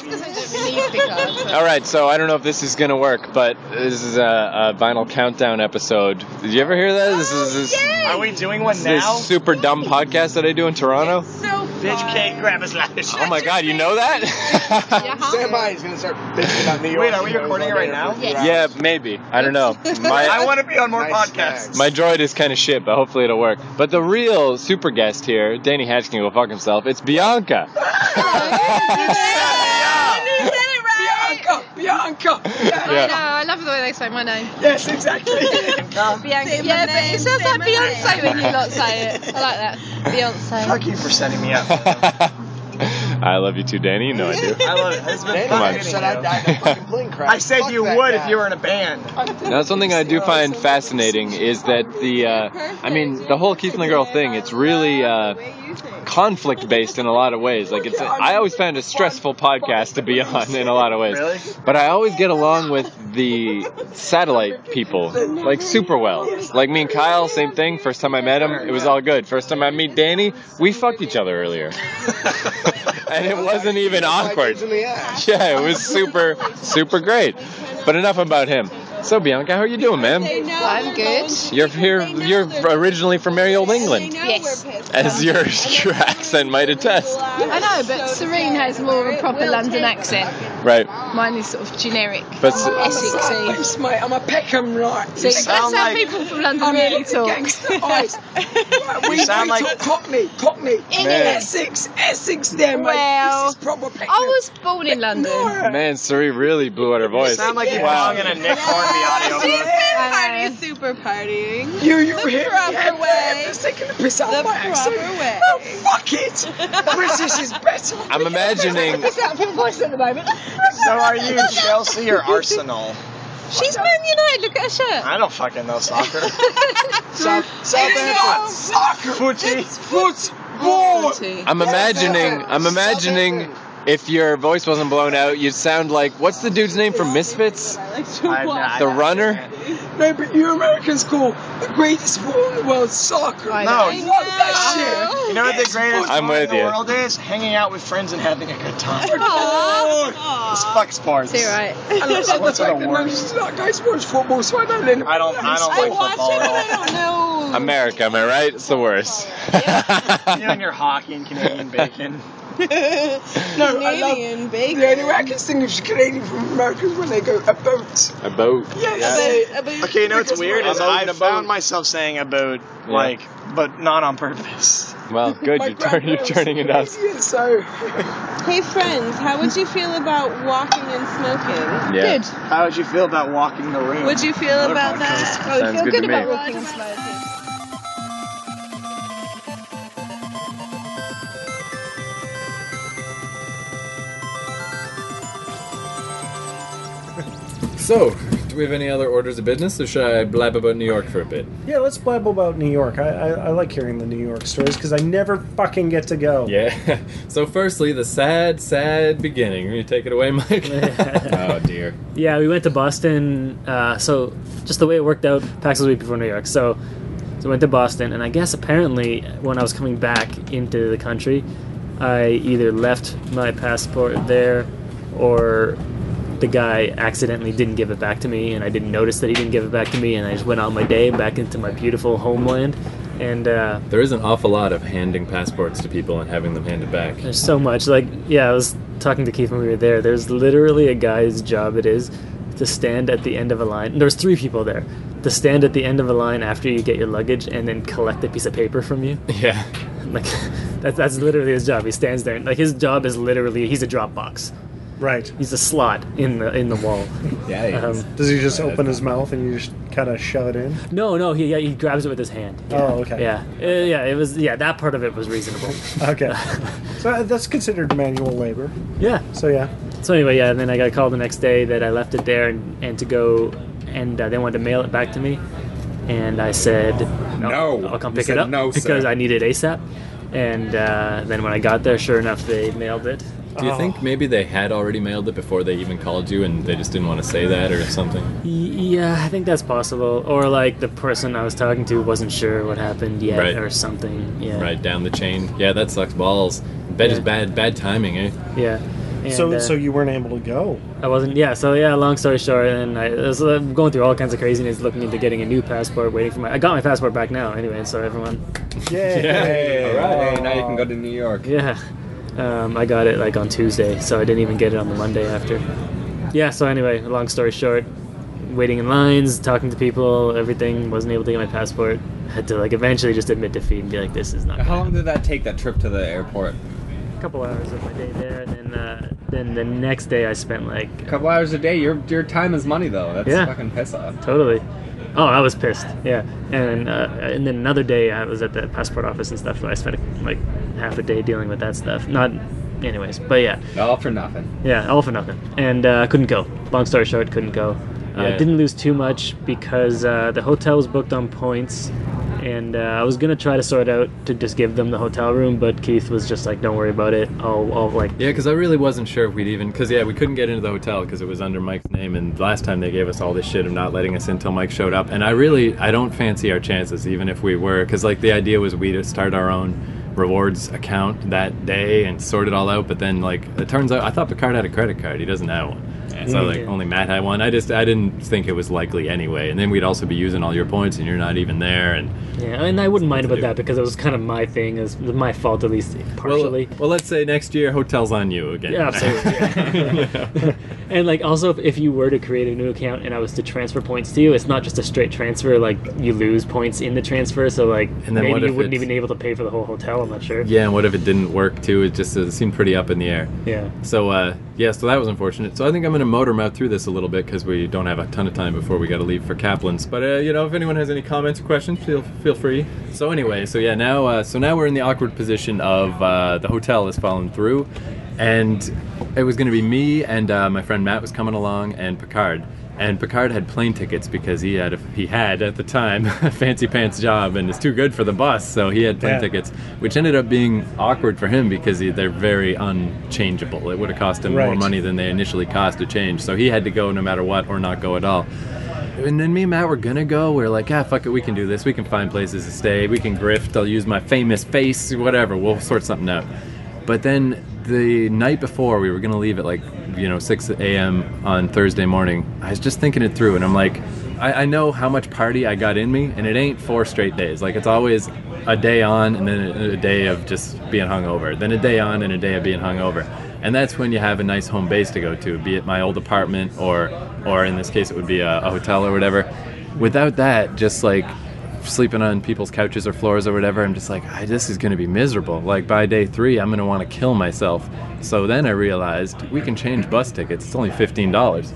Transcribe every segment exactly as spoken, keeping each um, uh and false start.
because I don't believe the card. All right, so I don't know if this is going to work, but this is a, a Vinyl Countdown episode. Did you ever hear that? This is this, Are we doing one this now? super dumb podcast that I do in Toronto. So fun. Bitch, Kate, grab his lash. Oh my God, you know that? Stand by, he's going to start bitching about New York. Wait, are we recording it right now? Yes. Yeah, maybe. I don't know. My, I want to be on more Nice podcasts. My droid is kind of shit, but hopefully it'll work. But the real super guest here, Danny Hatch can go fuck himself. It's Bianca. Bianca! Bianca! I know, I love the way they say my name. Yes, exactly. Bianca. Yeah, but it sounds like Beyonce when you lot say it. I like that. Beyonce. Fuck you for setting me up. I love you too, Danny. You know I do. I love it. It's been Danny Come on. fun. said I died in a fucking plane crash. I said Fuck you that would guy. if you were in a band. Now, something I do find fascinating is that the, uh, I mean, the whole Keith and the Girl thing, it's really uh, conflict-based in a lot of ways. Like, it's, a, I always found it a stressful podcast to be on in a lot of ways. Really? But I always get along with the satellite people, like, super well. Like, me and Kyle, same thing. First time I met him, it was all good. First time I meet Danny, we fucked each other earlier. And it wasn't even awkward. In the ass. Yeah, it was super, super great. But enough about him. So, Bianca, how are you doing, ma'am? I'm good. You're here. You're originally from merry old England, Yes. as your your accent might attest. I know, but Serene has more of a proper London accent. Right. Mine is sort of generic. But Essexy. Mate, I'm a Peckham, right? See, that's sound how like- people from London I'm really a talk. gangster eyes. Right, we, You sound we like- talk Cockney, Cockney. Man. Essex, Essex there, mate. Well, This is proper Peckham. I was born in London. No. man, Suri really blew out her You voice. sound like you Wow. belong in a Nick Hornby audio book. Uh, super partying. You, you The hear proper yeah, way. It's taking the piss out The of my accent. proper way. Oh, fuck it. British is better. I'm imagining. It's out of your voice at the moment. So are you Chelsea or Arsenal? She's Man United. Look at her shirt. I don't fucking know soccer. South, Southampton. Soccer. Footy. Football. I'm imagining. I'm imagining. If your voice wasn't blown out, you'd sound like, what's the dude's name from Misfits? I- I- The runner? No, but you Americans call the greatest sport in the world soccer. I No, know. you Fuck that shit. You know what the greatest I'm sport with in the you. world is? Hanging out with friends and having a good time. Aww. It's fuck sports. You're right. I love Sports the are fact the that worst. most guys watch football, so I don't let them. I don't- I don't I like watch football it, at but I all. don't know. America, am I right? It's the worst. You and your hockey and Canadian bacon. No, I love. Canadian bacon. The only way I can distinguish Canadian from America is when they go a boat. A boat. Yes. About- about- Okay, you know what's weird is I'm I out found about- myself saying about, Yeah. like, but not on purpose. Well, good. My You're, turn, you're grandparents turning it were up. Canadian, So, Hey friends, how would you feel about walking and smoking? Yeah. Good. How would you feel about walking the room? Would you feel Another about podcast. that? I would Sounds feel good good to me. about walking and smoking. So, do we have any other orders of business, or should I blab about New York for a bit? Yeah, let's blab about New York. I, I, I like hearing the New York stories because I never fucking get to go. Yeah. So, firstly, the sad, sad beginning. Can you take it away, Mike? Oh, dear. Yeah, we went to Boston. Uh, so just the way it worked out, PAX was a week before New York. So, so we went to Boston, and I guess apparently when I was coming back into the country, I either left my passport there, or the guy accidentally didn't give it back to me, and I didn't notice that he didn't give it back to me, and I just went on my day back into my beautiful homeland. And uh, There is an awful lot of handing passports to people and having them handed back. there's so much. Like, yeah, I was talking to Keith when we were there. There's literally a guy's job it is to stand at the end of a line. There's three people there. To stand at the end of a line after you get your luggage and then collect a piece of paper from you. Yeah. Like, that's, that's literally his job. He stands there. Like, his job is literally, he's a drop box. Right. He's a slot in the in the wall. Yeah, he is. Um, Does he just open his mouth and you just kind of shove it in? no, no, he yeah, he grabs it with his hand. Yeah. Oh, okay. Yeah, uh, yeah, it was yeah. That part of it was reasonable. Okay. So uh, that's considered manual labor. Yeah. So yeah. So anyway, yeah. And then I got a call the next day that I left it there and, and to go, and uh, they wanted to mail it back to me, and I said No. I'll come You pick said it up no, because sir. I need it ASAP. And uh, then when I got there, sure enough, they mailed it. Do you Oh. think maybe they had already mailed it before they even called you and they just didn't want to say that or something? Y- Yeah, I think that's possible. Or like the person I was talking to wasn't sure what happened yet, Right. or something. Yeah. Right down the chain. Yeah, that sucks balls. Bet is Yeah. bad, bad timing, eh? Yeah. And, so uh, so you weren't able to go. I wasn't. Yeah. So yeah. Long story short, and I was uh, going through all kinds of craziness, looking into getting a new passport, waiting for my. I got my passport back now, anyway. So everyone. Yay! Yay. All right, hey, now you can go to New York. Yeah. Um, I got it like on Tuesday, so I didn't even get it on the Monday after. Yeah. So anyway, long story short, waiting in lines, talking to people, everything. Wasn't able to get my passport. Had to like eventually just admit defeat and be like, this is not. How long did that take? That trip to the airport? A couple hours of my day there, and then uh, then the next day I spent like A couple hours a day. Your your time is money, though. That's Yeah. fucking piss off. totally. Oh, I was pissed. Yeah, and uh, and then another day I was at the passport office and stuff. So I spent like half a day dealing with that stuff. Not, anyways, but yeah, All for nothing. yeah, all for nothing. And uh, I couldn't go. Long story short, couldn't go. Uh, Yeah. Didn't lose too much because uh, the hotel was booked on points, and uh, I was gonna try to sort out to just give them the hotel room, but Keith was just like, "Don't worry about it. I'll, I'll like." Yeah, because I really wasn't sure if we'd even... Because, yeah, we couldn't get into the hotel because it was under Mike's name, and last time they gave us all this shit of not letting us in until Mike showed up. And I really... I don't fancy our chances, even if we were... Because, like, the idea was we to start our own rewards account that day and sort it all out, but then, like, it turns out... I thought Picard had a credit card. He doesn't have one. So, like, Yeah. only Matt had one. I just... I didn't think it was likely anyway. And then we'd also be using all your points, and you're not even there, and... Yeah, and I wouldn't mind to about do. that because it was kind of my thing, it was my fault at least partially. Well, well, let's say next year, hotel's on you again. Yeah, absolutely. Yeah. And like also, if, if you were to create a new account and I was to transfer points to you, it's not just a straight transfer. Like you lose points in the transfer, so like And then maybe what you if wouldn't it's- even be able to pay for the whole hotel. I'm not sure. Yeah, and what if it didn't work too? It just it seemed pretty up in the air. Yeah. So, uh, yeah, so that was unfortunate. So I think I'm going to motor mouth through this a little bit because we don't have a ton of time before we got to leave for Kaplan's. But, uh, you know, if anyone has any comments or questions, feel feel free. So anyway, so yeah, now uh, so now we're in the awkward position of uh, the hotel has fallen through, and it was going to be me and uh, my friend Matt was coming along and Picard. And Picard had plane tickets because he had a, he had at the time a fancy pants job and is too good for the bus, so he had plane Yeah. tickets, which ended up being awkward for him because he, they're very unchangeable. It would have cost him more Right. money than they initially cost to change, so he had to go no matter what or not go at all. And then me and Matt were gonna go. We are like, ah, fuck it, we can do this. We can find places to stay. We can grift. I'll use my famous face, whatever. We'll sort something out. But then the night before, we were gonna leave at like, you know, six a.m. on Thursday morning. I was just thinking it through, and I'm like, I, I know how much party I got in me, and it ain't four straight days. Like, it's always a day on, and then a, a day of just being hungover, then a day on, and a day of being hungover. And that's when you have a nice home base to go to, be it my old apartment or, or in this case, it would be a, a hotel or whatever. Without that, just like sleeping on people's couches or floors or whatever, I'm just like, I, this is going to be miserable. Like by day three, I'm going to want to kill myself. So then I realized we can change bus tickets. It's only fifteen dollars.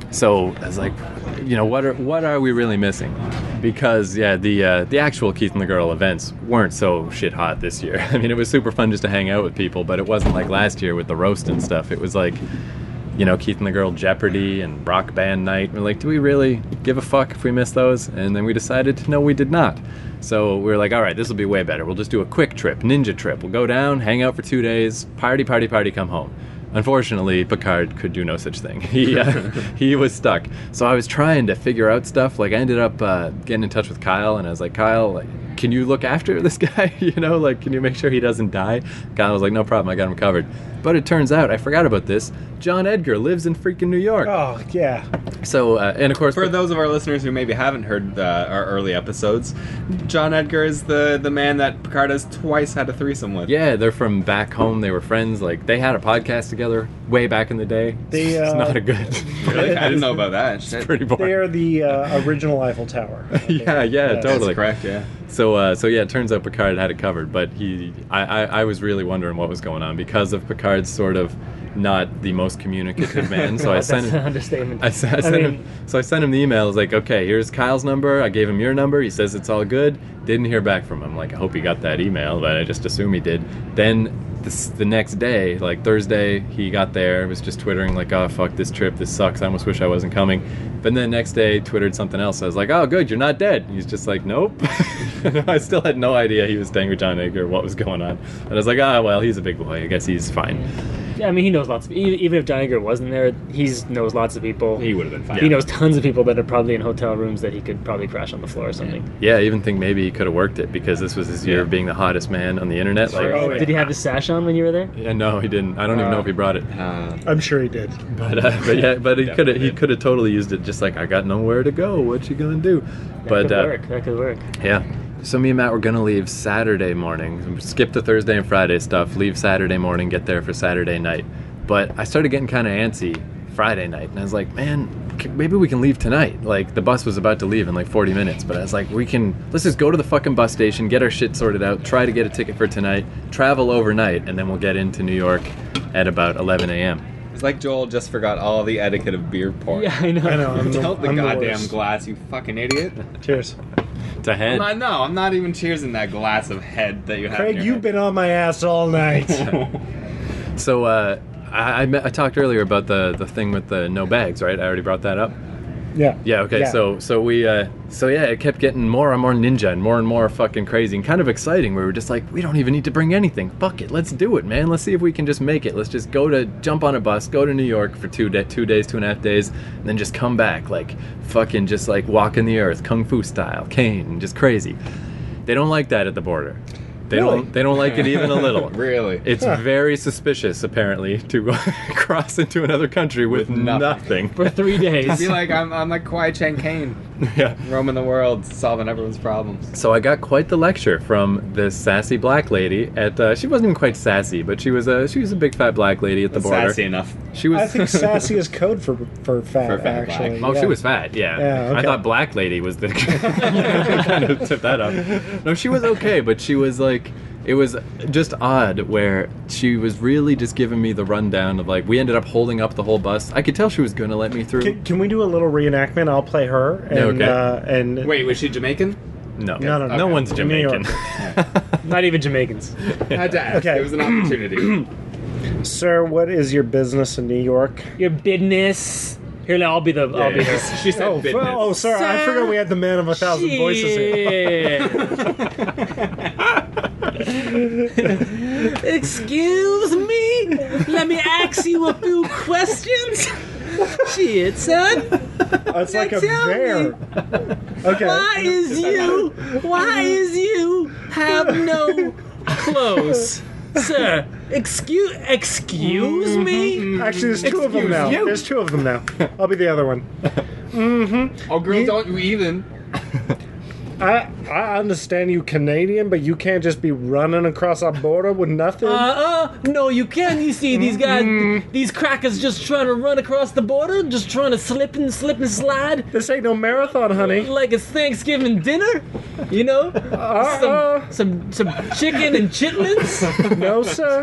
So I was like, you know, what are what are we really missing? Because yeah, the uh, the actual Keith and the Girl events weren't so shit hot this year. I mean, it was super fun just to hang out with people, but it wasn't like last year with the roast and stuff. It was like, you know, Keith and the Girl Jeopardy and Rock Band Night. We're like, do we really give a fuck if we miss those? And then we decided, no, we did not. So we were like, all right, this will be way better. We'll just do a quick trip, ninja trip. We'll go down, hang out for two days, party, party, party, come home. Unfortunately, Picard could do no such thing. He uh, he was stuck. So I was trying to figure out stuff. Like I ended up uh, getting in touch with Kyle, and I was like, Kyle, like, can you look after this guy? You know, like, can you make sure he doesn't die? Kyle was like, no problem, I got him covered. But it turns out, I forgot about this, John Edgar lives in freaking New York. Oh, yeah. So, uh, and of course... For those of our listeners who maybe haven't heard uh, our early episodes, John Edgar is the, the man that Picard has twice had a threesome with. Yeah, they're from back home. They were friends. Like, they had a podcast together way back in the day. They, uh, it's not a good... Really? I didn't know about that. Shit. It's pretty boring. They are the uh, original Eiffel Tower. yeah, yeah, That's totally. That's correct, yeah. So, uh, so yeah, it turns out Picard had it covered, but he, I, I, I was really wondering what was going on because of Picard's sort of not the most communicative man. So I That's sent an him, understatement. I, sent- I I sent mean- him, so I sent him the email. I was like, okay, here's Kyle's number. I gave him your number. He says it's all good. Didn't hear back from him. Like, I hope he got that email, but I just assume he did. Then this, the next day, like Thursday, he got there, was just twittering like, oh, fuck this trip, this sucks, I almost wish I wasn't coming. But then the next day, twittered something else. I was like, oh, good, you're not dead. He's just like, nope. I still had no idea he was staying with John Edgar, what was going on. And I was like, ah, well, he's a big boy, I guess he's fine. I mean, he knows lots of even even if John Edgar wasn't there, he knows lots of people. He would have been fine. He knows tons of people that are probably in hotel rooms that he could probably crash on the floor or something. Yeah, I even think maybe he could have worked it because this was his year Yeah. of being the hottest man on the internet. Like, Oh, yeah. Did he have his sash on when you were there? yeah, no, he didn't. I don't even know if he brought it. Uh, I'm sure he did. But uh, but yeah, but he could have Definitely he did. could have totally used it. Just like I got nowhere to go. What you gonna do? That But could uh, work. That could work. yeah. So me and Matt were gonna leave Saturday morning, skip the Thursday and Friday stuff, leave Saturday morning, get there for Saturday night. But I started getting kind of antsy Friday night, and I was like, man, c- maybe we can leave tonight. Like the bus was about to leave in like forty minutes, but I was like, we can let's just go to the fucking bus station, get our shit sorted out, try to get a ticket for tonight, travel overnight, and then we'll get into New York at about eleven a.m. it's like Joel just forgot all the etiquette of beer pouring. Yeah, I know. I know. I'm the, Tilt the I'm the goddamn worst. glass, you fucking idiot. Cheers. To I'm head. not, no, I'm not even cheersing that glass of head that you have. Craig, in your you've head. been on my ass all night. So uh, I I, met, I talked earlier about the the thing with the no bags, right? I already brought that up. Yeah. Yeah, okay, Yeah. so so we uh so yeah, it kept getting more and more ninja and more and more fucking crazy and kind of exciting. We were just like, we don't even need to bring anything. Fuck it, let's do it, man. Let's see if we can just make it. Let's just go to jump on a bus, go to New York for two day, two days, two and a half days, and then just come back like fucking just like walking the earth, kung fu style, Kane, just crazy. They don't like that at the border. They Really? don't they don't like it even a little. Really? It's very suspicious, apparently, to cross into another country with, With nothing. nothing. For three I days. feel like I'm, I'm like Kwai Chang Kane, Yeah. roaming the world, solving everyone's problems. So I got quite the lecture from this sassy black lady at. Uh, she wasn't even quite sassy, but she was a she was a big fat black lady at the border. Sassy enough. She was. I think sassy is code for for fat, For fat actually. Oh, yeah. she was fat. Yeah. Yeah, I okay. thought black lady was the kind of tip that up. No, she was okay, but she was like. It was just odd where she was really just giving me the rundown of like we ended up holding up the whole bus. I could tell she was going to let me through. Can, can we do a little reenactment? I'll play her. And, Yeah, okay. uh, and Wait, was she Jamaican? No, No, no, no. no Okay. one's New York. Jamaican. Not even Jamaicans. Had to ask. Okay. It was an opportunity. Sir, what is your business in New York? Your business. Here, I'll be the. I'll be Yeah, her. she said Oh, business. oh, sorry. I Sir. forgot we had the man of a thousand voices here. Excuse me? Let me ask you a few questions. Shit, son. It's like a Tell bear. Okay. Why is you? Why is you have no clothes, sir? Excuse, excuse me. Actually, there's two of them Excuse now. you. There's two of them now. I'll be the other one. Oh, girl, don't you even. I I understand you Canadian, but you can't just be running across our border with nothing. Uh uh, no, you can. You see these guys, these crackers, just trying to run across the border, just trying to slip and slip and slide this ain't no marathon, honey. like it's Thanksgiving dinner. You know, Uh-uh. some some some chicken and chitlins. No, sir.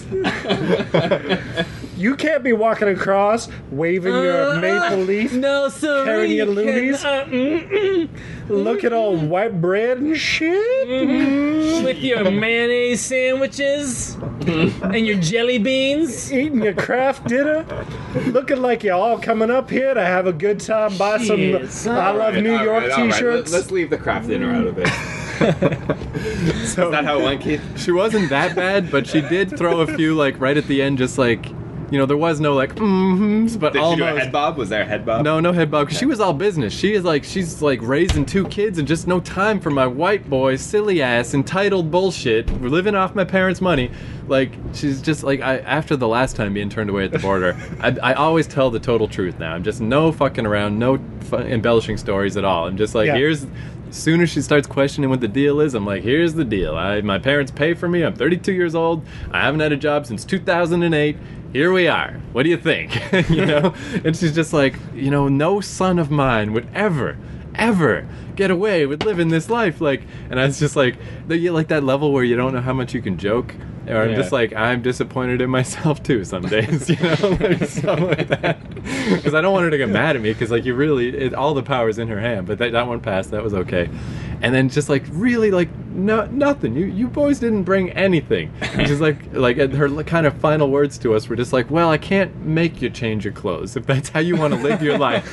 You can't be walking across, waving your Uh, maple leaf, No, sir. Carrying your loonies? Uh, mm, mm, looking all white bread and shit. with your mayonnaise sandwiches and your jelly beans. Eating your craft dinner, looking like you're all coming up here to have a good time. Buy some Shit, son. I love New All York right, all right. t-shirts. Let's leave the craft dinner out of it. Is that how it went, Keith? She wasn't that bad, but she did throw a few like right at the end, just like you know, there was no like mm-hms, but Did almost. she do a head bob? Was there a head bob? No, no head bob. Cause she was all business. She is like she's like raising two kids and just no time for my white boy silly ass entitled bullshit. We're living off my parents' money. Like she's just like I after the last time being turned away at the border. I, I always tell the total truth now. I'm just no fucking around, no fu- embellishing stories at all. I'm just like Yeah. here's. As soon as she starts questioning what the deal is, I'm like, here's the deal. I, my parents pay for me. I'm thirty-two years old. I haven't had a job since two thousand eight. Here we are. What do you think? You know? And she's just like, you know, no son of mine would ever, ever get away with living this life. Like, and I was just like, the, you like that level where you don't know how much you can joke. Or I'm Yeah. just like, I'm disappointed in myself too some days, you know, like something like that. Because I don't want her to get mad at me, because like you really, it, all the power's in her hand. But that, that one passed, that was okay. And then just like really like no nothing. You you boys didn't bring anything. And she's like like and her kind of final words to us were just like, well, I can't make you change your clothes if that's how you want to live your life.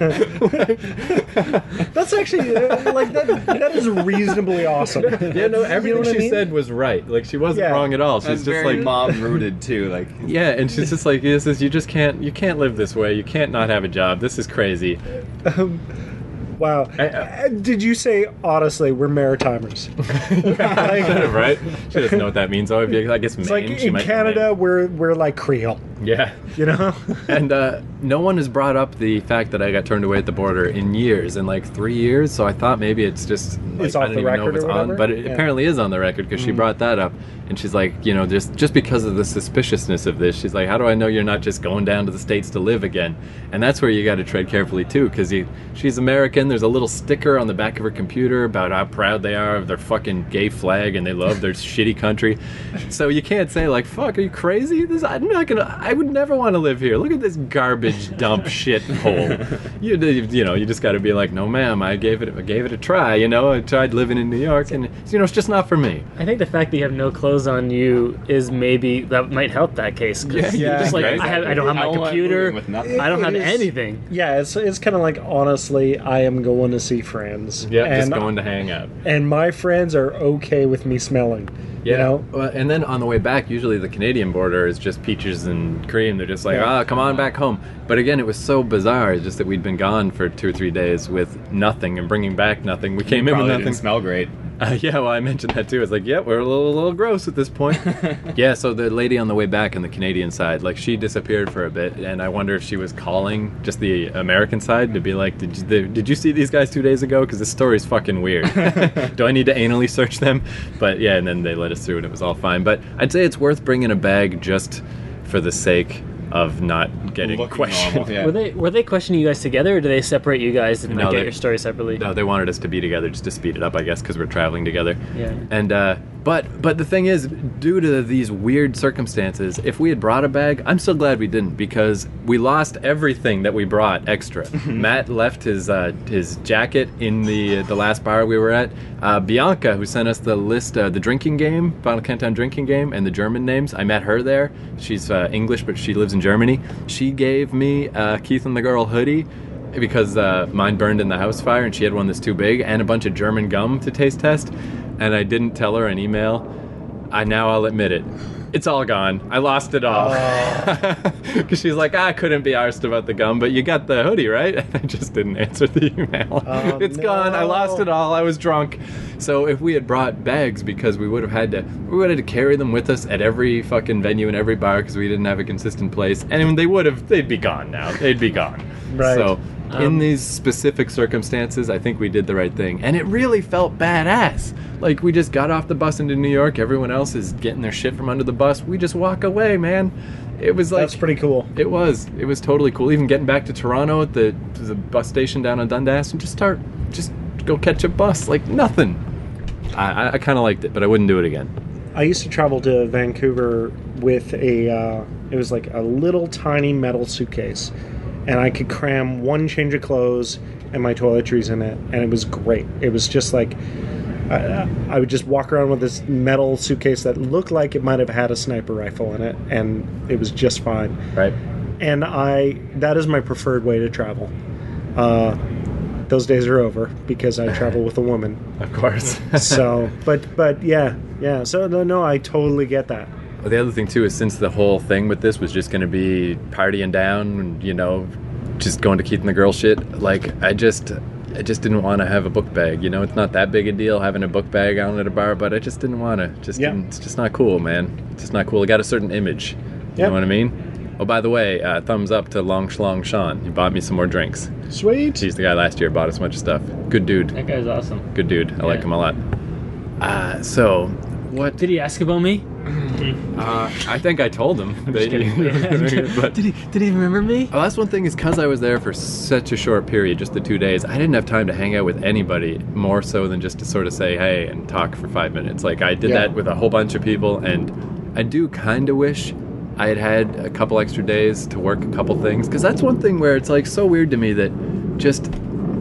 That's actually uh, like that. That is reasonably awesome. Yeah, no, everything You know what she I mean? said was right. Like she wasn't Yeah. wrong at all. She's That's just very like mom rooted too. Like yeah, and she's just like, this is you just can't you can't live this way. You can't not have a job. This is crazy. Wow. I- Uh, Did you say honestly we're Maritimers? Like, right? She doesn't know what that means. Oh, I guess Maine. It's like she in might know Canada Maine. we're we're like Creole. Yeah. You know? And uh, no one has brought up the fact that I got turned away at the border in years, in like three years. So I thought maybe it's just like, It's off I don't the even know if record it's or on, whatever? but it Yeah. apparently is on the record because she brought that up, and she's like, you know, just just because of the suspiciousness of this, she's like, how do I know you're not just going down to the States to live again? And that's where you got to tread carefully too, because she's American. There's a little sticker on the back of her computer about how proud they are of their fucking gay flag and they love their shitty country. So you can't say like, fuck, are you crazy? This I'm not gonna. I would never want to live here. Look at this garbage dump shit hole. You you know you just got to be like, no, ma'am. I gave it I gave it a try. You know, I tried living in New York, and you know it's just not for me. I think the fact that you have no clothes on you is maybe that might help that case. 'cause Yeah, you're yeah, just like right. I, have, I don't have I my don't like computer. living with nothing. I don't It have is- anything. Yeah, it's it's kind of like honestly, I am going to see friends. Yeah, and, just going to hang out. and my friends are okay with me smelling. You know? Well, and then on the way back, usually the Canadian border is just peaches and cream. They're just like, ah, Yeah. come on back home. But again, it was so bizarre, just that we'd been gone for two or three days with nothing and bringing back nothing. We came in with probably nothing. didn't smell great. Uh, yeah, well, I mentioned that too. It's like, yeah, we're a little, a little gross at this point. Yeah, so the lady on the way back on the Canadian side, like, she disappeared for a bit, and I wonder if she was calling just the American side to be like, did you, the, did you see these guys two days ago? Because this story's fucking weird. Do I need to anally search them? But yeah, and then they let us through, and it was all fine. But I'd say it's worth bringing a bag just for the sake of not getting Looking questioned. normal, yeah. Were they were they questioning you guys together, or did they separate you guys and No, like, get they- your story separately? No, they wanted us to be together just to speed it up, I guess, because we're traveling together. Yeah. And uh, but but the thing is, due to these weird circumstances, if we had brought a bag, I'm so glad we didn't, because we lost everything that we brought extra. Matt left his uh, his jacket in the the last bar we were at. Uh, Bianca, who sent us the list, uh, the drinking game, Final Countdown drinking game, and the German names, I met her there. She's uh, English, but she lives in Germany. She gave me uh, Keith and the Girl hoodie, because uh, mine burned in the house fire, and she had one that's too big, and a bunch of German gum to taste test. And I didn't tell her an email. I now I'll admit it. It's all gone. I lost it all. Because she's like, ah, I couldn't be arsed about the gum, but you got the hoodie, right? And I just didn't answer the email. Oh, It's gone. I lost no. it all. I was drunk. So if we had brought bags, because we would have had to, we would have had to carry them with us at every fucking venue and every bar, because we didn't have a consistent place. And they would have, they'd be gone now. They'd be gone. Right. So in Um, these specific circumstances, I think we did the right thing. And it really felt badass. Like, we just got off the bus into New York. Everyone else is getting their shit from under the bus. We just walk away, man. It was like... That's pretty cool. It was. It was totally cool. Even getting back to Toronto at the, to the bus station down on Dundas and just start... Just go catch a bus. Like, nothing. I, I, I kind of liked it, but I wouldn't do it again. I used to travel to Vancouver with a, uh, it was like a little tiny metal suitcase. And I could cram one change of clothes and my toiletries in it. And it was great. It was just like, I, I would just walk around with this metal suitcase that looked like it might have had a sniper rifle in it. And it was just fine. Right. And I, that is my preferred way to travel. Uh, those days are over because I travel with a woman. Of course. So, but, but yeah, yeah. So no, no, I totally get that. Well, the other thing too is, since the whole thing with this was just going to be partying down, and, you know, just going to Keith and the Girl shit, like, I just I just didn't want to have a book bag. You know, it's not that big a deal having a book bag out at a bar, but I just didn't want to. Just Yeah. didn't, it's just not cool, man. It's just not cool. It got a certain image. You Yeah. know what I mean? Oh, by the way, uh, thumbs up to Long Schlong Sean. He bought me some more drinks. Sweet. He's the guy last year, bought us a bunch of stuff. Good dude. That guy's awesome. Good dude. I like Yeah. him a lot. Uh, so, what? Did he ask about me? Uh, I think I told him. that kidding. but, Did he? Did he remember me? well, that's one thing, is because I was there for such a short period, just the two days, I didn't have time to hang out with anybody more so than just to sort of say hey and talk for five minutes. Like, I did Yeah. that with a whole bunch of people, and I do kind of wish I had had a couple extra days to work a couple things, because that's one thing where it's like so weird to me that just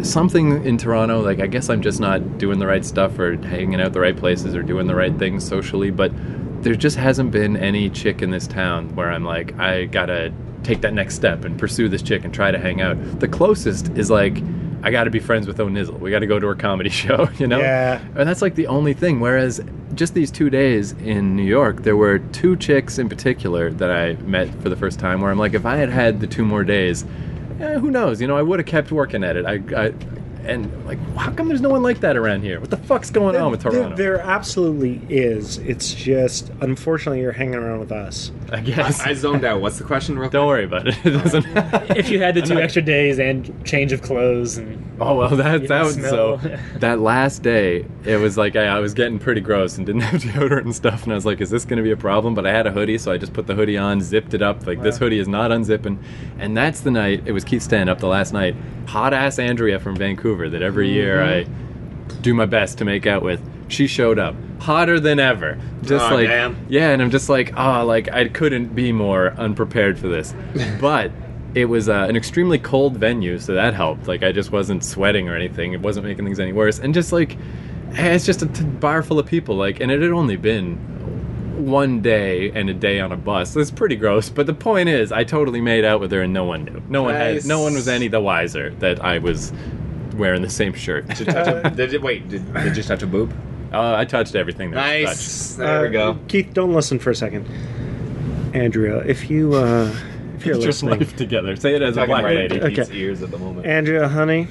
something in Toronto, like I guess I'm just not doing the right stuff or hanging out the right places or doing the right things socially, but there just hasn't been any chick in this town where I'm like, I gotta take that next step and pursue this chick and try to hang out. The closest is like, I gotta be friends with O'Nizzle. We gotta go to her comedy show, you know? Yeah. And that's like the only thing. Whereas just these two days in New York, there were two chicks in particular that I met for the first time where I'm like, if I had had the two more days, eh, who knows? You know, I would have kept working at it. I, I And, like, how come there's no one like that around here? What the fuck's going on with Toronto? There, there absolutely is. It's just, unfortunately, you're hanging around with us. I guess. I, I zoned out. What's the question, real quick? Don't worry about it. It doesn't. If you had the two extra days and change of clothes and Oh well, that you that know, was smell. so. That last day, it was like I, I was getting pretty gross and didn't have deodorant and stuff, and I was like, "Is this going to be a problem?" But I had a hoodie, so I just put the hoodie on, zipped it up. Like this hoodie is not unzipping, and that's the night. It was Keith stand up the last night. Hot ass Andrea from Vancouver that every year I do my best to make out with. She showed up, hotter than ever. Just Oh, like damn. yeah, and I'm just like, oh, like I couldn't be more unprepared for this, but. It was uh, an extremely cold venue, so that helped. Like, I just wasn't sweating or anything. It wasn't making things any worse. And just, like, eh, it's just a t- bar full of people. Like, and it had only been one day and a day on a bus. It's pretty gross. But the point is, I totally made out with her and no one knew. No one Nice. had, no one was any the wiser that I was wearing the same shirt. Did you touch a, did you, wait, did, did you touch a boob? Uh, I touched everything that was touched. Nice. There Uh, we go. Keith, don't listen for a second. Andrea, if you, uh, if you're Get your listening. life together. Say it as a Talking black right lady. into Pete's Okay. ears at the moment. Andrea, honey.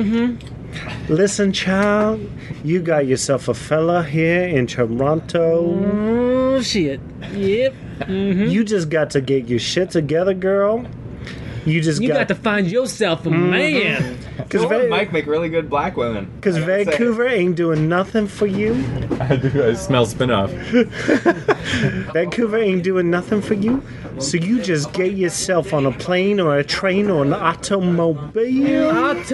Mm-hmm. Listen, child, you got yourself a fella here in Toronto. oh shit. Yep. Mm-hmm. You just got to get your shit together, girl. You just You got got to find yourself a man. because Joel and Mike make really good black women. because I gotta say. Vancouver ain't doing nothing for you. I do. I smell spinoff. Vancouver ain't doing nothing for you. So you just get yourself on a plane or a train or an automobile,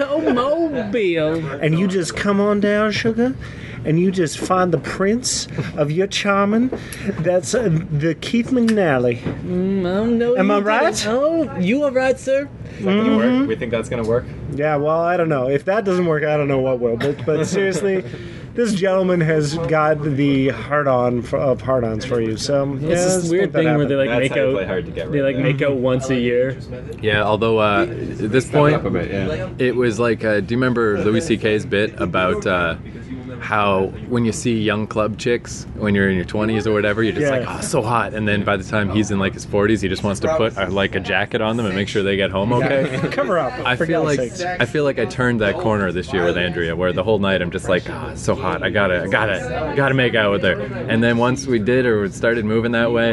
Automobile. and you just come on down, sugar, and you just find the prince of your charming. That's uh, the Keith McNally. Mm, I don't know. Am you I think- right? Oh, you are right, sir. Is that gonna work? We think that's gonna work. Yeah, well, I don't know. If that doesn't work, I don't know what will. But but seriously, this gentleman has got the hard-on for, of hard-ons for you. So yeah, It's let's this weird make that thing where they happen. like That's make how you out. play hard to get They right like there. make out once a year. Yeah, although uh, at this point, Up a bit, yeah. it was like, uh, do you remember Louis C K's bit about uh, how when you see young club chicks when you're in your twenties or whatever, you're just Yeah. like, oh, so hot, and then by the time he's in like his forties, he just wants to put uh, like a jacket on them and make sure they get home okay. Cover up. I for feel God's like sakes. I feel like I turned that corner this year with Andrea, where the whole night I'm just like, oh, it's so hot. I gotta, I gotta, I gotta make out with her. And then once we did or started moving that way,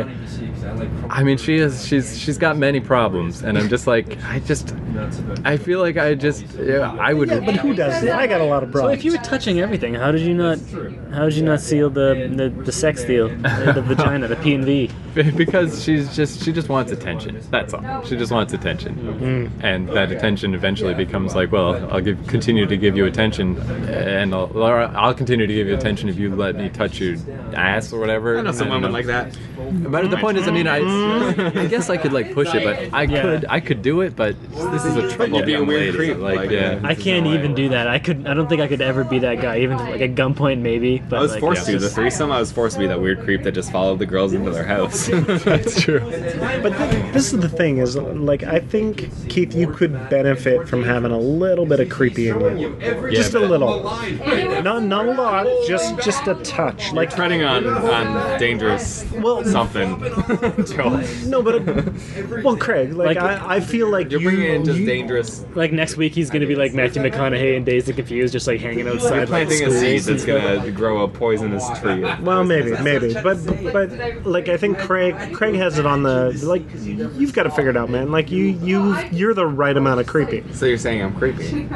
I mean, she is, she's, she's got many problems, and I'm just like, I just, I feel like I just, yeah, I would. Yeah, but who does it? I got a lot of So problems. if you were touching everything, how did you not? How did you not seal the the, the sex deal, the, the vagina, the P and V? Because she's just she just wants attention. That's all. She just wants attention, and that attention eventually becomes like, well, I'll give continue to give you attention, and I'll, or I'll continue to give you attention if you let me touch your ass or whatever. I know some don't women like that. But the point is, I mean, I I guess I could like push it, but I Yeah. could I could do it, but this is a trouble. You'd be a young weird lady. creep, Like, like, yeah. I can't even do that. I could. I don't think I could ever be that guy. Even like at gunpoint, maybe. But I was like, forced it's to. The just- threesome, I was forced to be that weird creep that just followed the girls into their house. That's true. But th- this is the thing: is like I think Keith, you could benefit from having a little bit of creepy in you, just a little, not not a lot, just just a touch. Like Like treading on on dangerous Well, something. Joel. no, but well, Craig, like, Like- I, I feel like You're you, bringing in just you- dangerous. Like next week, he's gonna be like Matthew McConaughey in Dazed and Confused, just like hanging outside. You're like, planting a schools seed and that's stuff. gonna grow a poisonous tree. Well, maybe, maybe, but but like I think Craig Craig has it on the like you've got to figure it out, man. Like you you you're the right amount of creepy. So you're saying I'm creepy?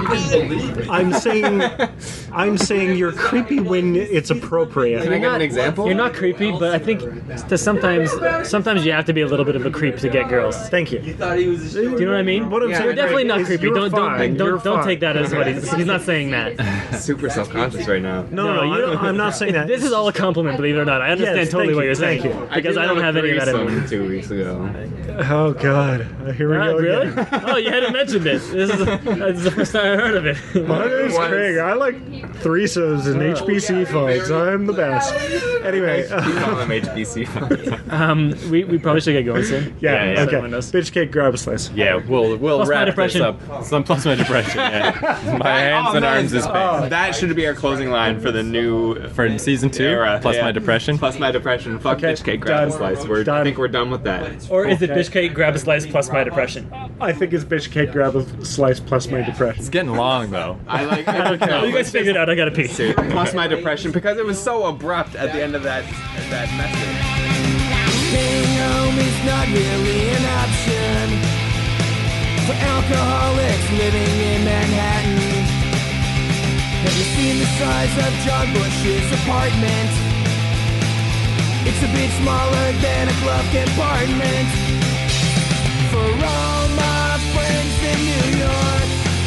I'm saying I'm saying you're creepy when it's appropriate. Can I get an example? You're not creepy, but I think to sometimes sometimes you have to be a little bit of a creep to get girls. Thank you. Do you know what I mean? What I'm Yeah, saying, You're definitely Craig, not is creepy. you're Don't don't fine. don't, You're don't fine. take that as what he's, he's not saying that. Super self-conscious right now. No, no, No, you I'm, don't- I'm not saying that. This is all a compliment, believe it or not. I understand Yes, totally thank what you, you're thank saying. you. I get because I don't have any of that in me. Two weeks ago. Oh God, here we Ah, go really? again. Oh, you hadn't mentioned it. This is, the, this is the first time I heard of it. My name's Craig. I like threesomes and H B C fights. I'm the best. Anyway, You call them H B C. Um, we, we probably should get going soon. yeah, Yeah, yeah. okay. Someone knows. Bitch cake, grab a slice. Yeah, we'll we'll Plus my wrap depression. this up. Some plus my depression. Yeah, my hands and arms is pain. That should be our closing line for the new For season two, era. plus yeah. my depression. Plus my depression. Fuck Okay, bitch cake, grab a done. slice. We're, I Done. think we're done with that. Or is it Okay. bitch cake, grab a slice, plus my depression? I think it's bitch cake, grab a slice plus my depression. It's getting long though. I like. Oh, you guys figured it out. I gotta pee. Plus my depression because it was so abrupt at the end of that that message. Staying home is not really an option for alcoholics living in Manhattan. Have you seen the size of John Bush's apartment? It's a bit smaller than a glove compartment. For all my friends in New York,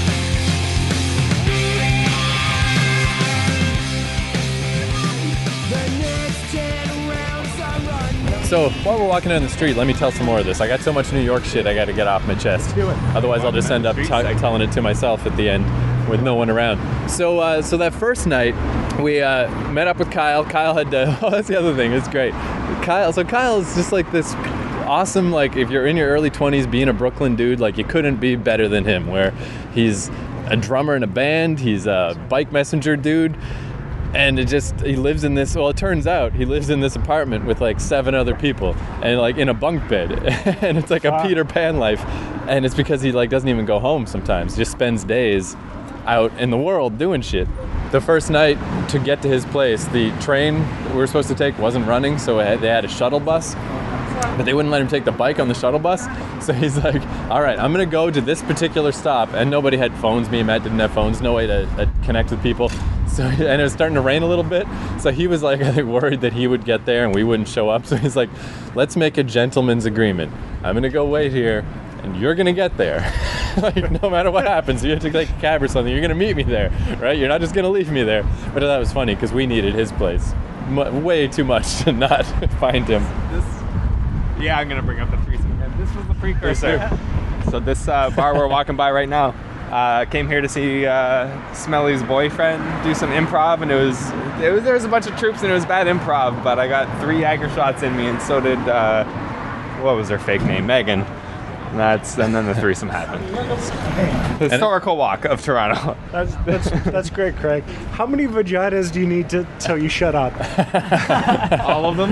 the next ten rounds I run. So while we're walking down the street, let me tell some more of this. I got so much New York shit I got to get off my chest. Do it. Otherwise, I'll just end up t- telling it to myself at the end with no one around. So, uh, so that first night, we uh, met up with Kyle. Kyle had to, oh, that's the other thing. It's great. Kyle. So Kyle is just like this awesome. Like if you're in your early twenties, being a Brooklyn dude, like you couldn't be better than him. Where he's a drummer in a band. He's a bike messenger dude. And it just, he lives in this, well, it turns out he lives in this apartment with like seven other people and like in a bunk bed. And it's like a Wow. Peter Pan life. And it's because he like doesn't even go home sometimes, just spends days out in the world doing shit. The first night to get to his place, the train that we were supposed to take wasn't running, so it had, they had a shuttle bus. But they wouldn't let him take the bike on the shuttle bus. So he's like, all right, I'm going to go to this particular stop. And nobody had phones. Me and Matt didn't have phones. No way to uh, connect with people. So, and it was starting to rain a little bit. So he was like, I think, worried that he would get there and we wouldn't show up. So he's like, let's make a gentleman's agreement. I'm going to go wait here and you're going to get there. Like, no matter what happens, you have to take a cab or something. You're going to meet me there, right? You're not just going to leave me there. But that was funny because we needed his place M- way too much to not find him. This, yeah, I'm gonna bring up the threesome again. This was the precursor. So this uh, bar we're walking by right now, uh, came here to see uh, Smelly's boyfriend do some improv, and it was, it was there was a bunch of troops and it was bad improv, but I got three Jagger shots in me, and so did uh, what was her fake name, Megan. And that's and then the threesome happened. The historical walk of Toronto. That's that's that's great, Craig. How many vaginas do you need to till you shut up? All of them.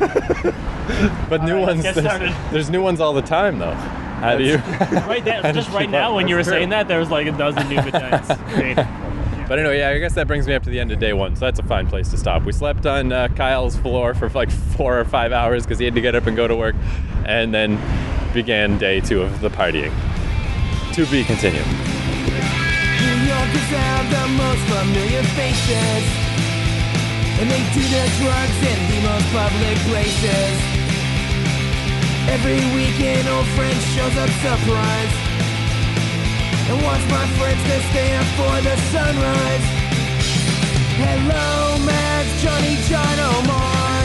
But new ones, get there's, started. there's new ones all the time, though. How do you? Right there, just right now when you were saying that, there was like a dozen new vaginas made. But anyway, yeah, I guess that brings me up to the end of day one, so that's a fine place to stop. We slept on uh, Kyle's floor for like four or five hours because he had to get up and go to work, and then began day two of the partying. To be continued. New Yorkers have the most familiar faces, and they do their drugs in the most public places. Every weekend old friend shows up surprised and wants my friends to stay up for the sunrise. Hello, Max, Johnny, John, Omar.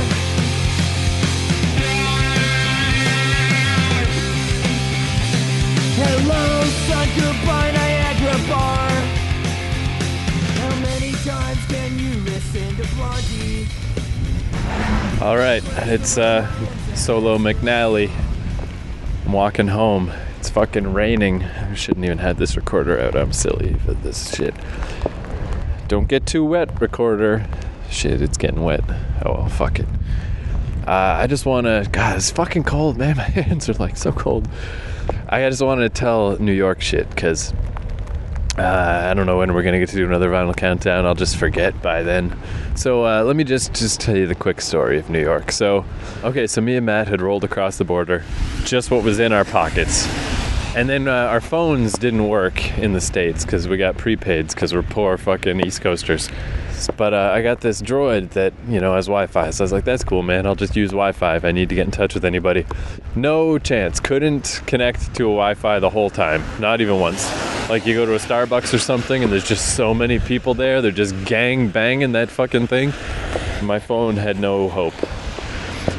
Hello, son, goodbye, Niagara Bar. How many times can you listen to Blondie? All right, it's uh, Solo McNally. I'm walking home. It's fucking raining. I shouldn't even have this recorder out. I'm silly for this shit. Don't get too wet, recorder. Shit, it's getting wet. Oh well, fuck it. Uh, I just want to... God, it's fucking cold, man. My hands are like so cold. I just wanted to tell New York shit, because... Uh, I don't know when we're going to get to do another Vinyl Countdown. I'll just forget by then. So uh, let me just, just tell you the quick story of New York. So, okay, so me and Matt had rolled across the border, just what was in our pockets. And then uh, our phones didn't work in the States because we got prepaids because we're poor fucking East Coasters. But uh, I got this droid that, you know, has Wi-Fi. So I was like, that's cool, man. I'll just use Wi-Fi if I need to get in touch with anybody. No chance. Couldn't connect to a Wi-Fi the whole time. Not even once. Like you go to a Starbucks or something and there's just so many people there. They're just gang banging that fucking thing. My phone had no hope.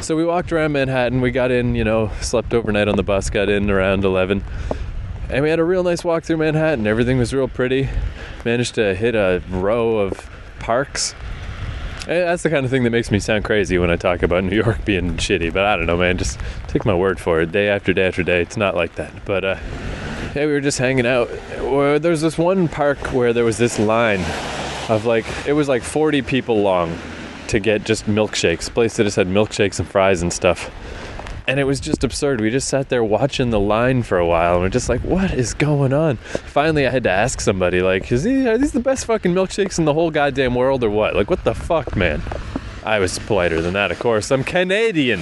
So we walked around Manhattan. We got in, you know, slept overnight on the bus, got in around eleven. And we had a real nice walk through Manhattan. Everything was real pretty. Managed to hit a row of parks. And that's the kind of thing that makes me sound crazy when I talk about New York being shitty. But I don't know, man. Just take my word for it. Day after day after day, it's not like that. But, uh, yeah, we were just hanging out. Well, there's this one park where there was this line of, like, it was like forty people long to get just milkshakes. Place that just had milkshakes and fries and stuff. And it was just absurd. We just sat there watching the line for a while, and we're just like, what is going on? Finally, I had to ask somebody, like, is these, are these the best fucking milkshakes in the whole goddamn world or what? Like, what the fuck, man? I was politer than that, of course. I'm Canadian.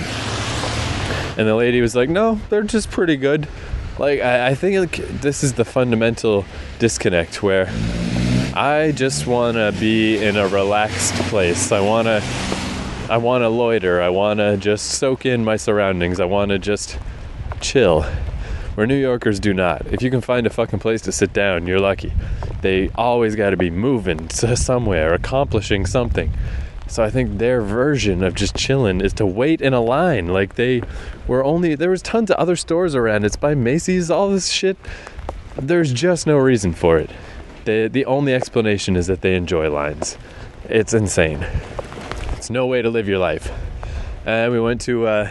And the lady was like, no, they're just pretty good. Like, I, I think like, this is the fundamental disconnect where I just want to be in a relaxed place. I want to... I want to loiter. I want to just soak in my surroundings. I want to just chill. Where New Yorkers do not. If you can find a fucking place to sit down, you're lucky. They always got to be moving to somewhere, accomplishing something. So I think their version of just chilling is to wait in a line. Like they were only... There was tons of other stores around. It's by Macy's, all this shit. There's just no reason for it. They, the only explanation is that they enjoy lines. It's insane. It's no way to live your life. And we went to uh,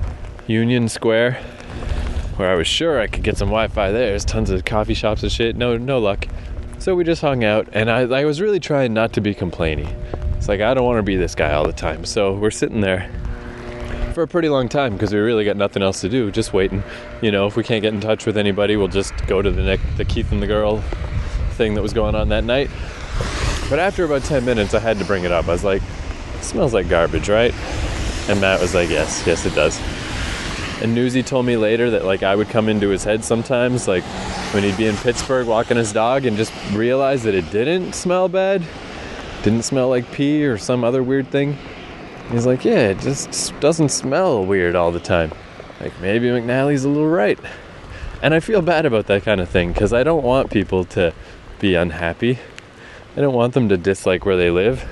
Union Square, where I was sure I could get some Wi-Fi there. There's tons of coffee shops and shit. No, no luck. So we just hung out, and I, I was really trying not to be complainy. It's like, I don't want to be this guy all the time. So we're sitting there for a pretty long time because we really got nothing else to do, just waiting. You know, if we can't get in touch with anybody, we'll just go to the next, the Keith and the Girl thing that was going on that night. But after about ten minutes, I had to bring it up. I was like, it smells like garbage, right? And Matt was like, yes, yes it does. And Newsy told me later that like I would come into his head sometimes, like when he'd be in Pittsburgh walking his dog and just realize that it didn't smell bad, didn't smell like pee or some other weird thing. He's like, yeah, it just doesn't smell weird all the time. Like maybe McNally's a little right. And I feel bad about that kind of thing because I don't want people to be unhappy. I don't want them to dislike where they live.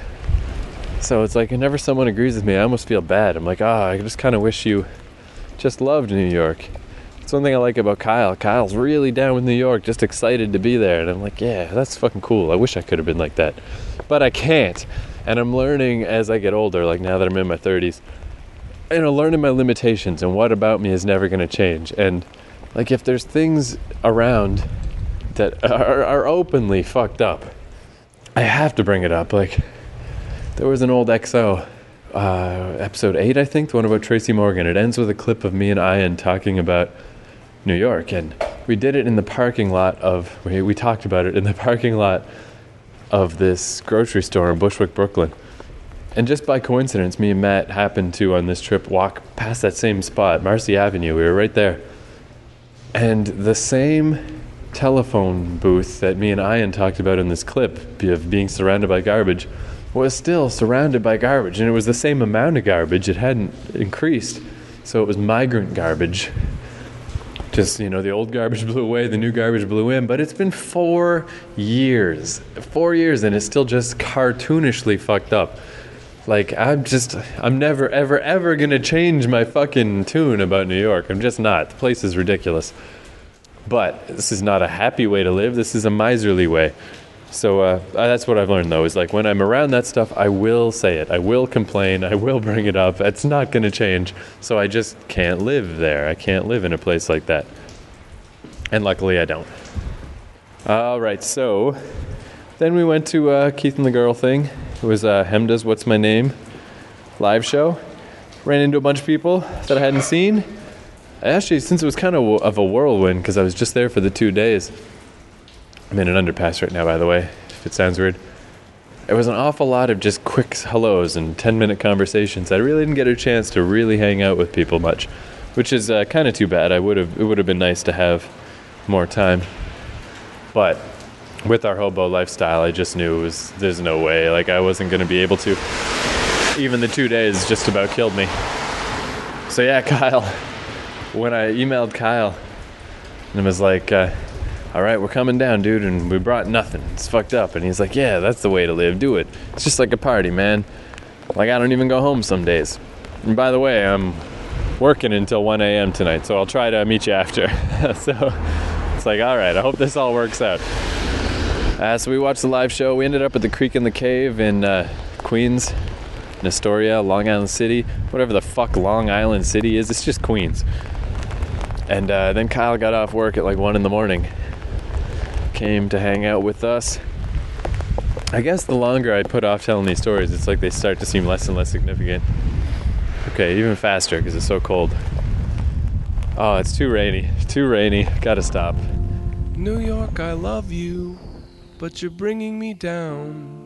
So it's like whenever someone agrees with me, I almost feel bad. I'm like, ah, oh, I just kind of wish you just loved New York. It's one thing I like about Kyle. Kyle's really down with New York, just excited to be there. And I'm like, yeah, that's fucking cool. I wish I could have been like that. But I can't. And I'm learning as I get older, like now that I'm in my thirties, you know, learning my limitations and what about me is never going to change. And like if there's things around that are, are openly fucked up, I have to bring it up. Like, there was an old X O, uh, episode eight, I think, the one about Tracy Morgan. It ends with a clip of me and Ian talking about New York, and we did it in the parking lot of, we, we talked about it in the parking lot of this grocery store in Bushwick, Brooklyn. And just by coincidence, me and Matt happened to, on this trip, walk past that same spot, Marcy Avenue. We were right there. And the same telephone booth that me and Ian talked about in this clip of being surrounded by garbage was still surrounded by garbage, and it was the same amount of garbage. It hadn't increased, so it was migrant garbage. Just, you know, the old garbage blew away, the new garbage blew in, but it's been four years four years and it's still just cartoonishly fucked up. Like, I'm just I'm never ever ever gonna change my fucking tune about New York. I'm just not. The place is ridiculous, but this is not a happy way to live. This is a miserly way. So uh, that's what I've learned, though, is like when I'm around that stuff, I will say it. I will complain. I will bring it up. It's not going to change. So I just can't live there. I can't live in a place like that. And luckily, I don't. All right, so then we went to uh, Keith and the Girl thing. It was uh, Hemda's What's My Name live show. Ran into a bunch of people that I hadn't seen. Actually, since it was kind of of a whirlwind, because I was just there for the two days. I'm in an underpass right now, by the way, if it sounds weird. There was an awful lot of just quick hellos and ten-minute conversations. I really didn't get a chance to really hang out with people much, which is uh, kind of too bad. I would have. It would have been nice to have more time. But with our hobo lifestyle, I just knew it was, there's no way. Like, I wasn't going to be able to. Even the two days just about killed me. So yeah, Kyle. When I emailed Kyle, and was like, uh, all right, we're coming down, dude, and we brought nothing. It's fucked up. And he's like, yeah, that's the way to live. Do it. It's just like a party, man. Like, I don't even go home some days. And by the way, I'm working until one a.m. tonight, so I'll try to meet you after. So it's like, all right, I hope this all works out. Uh, so we watched the live show. We ended up at the Creek in the Cave in uh, Queens, in Astoria, Long Island City, whatever the fuck Long Island City is. It's just Queens. And uh, then Kyle got off work at like one in the morning. Came to hang out with us. I guess the longer I put off telling these stories, it's like they start to seem less and less significant. Okay, even faster because it's so cold. Oh, it's too rainy. Too rainy. Gotta stop. New York, I love you, but you're bringing me down.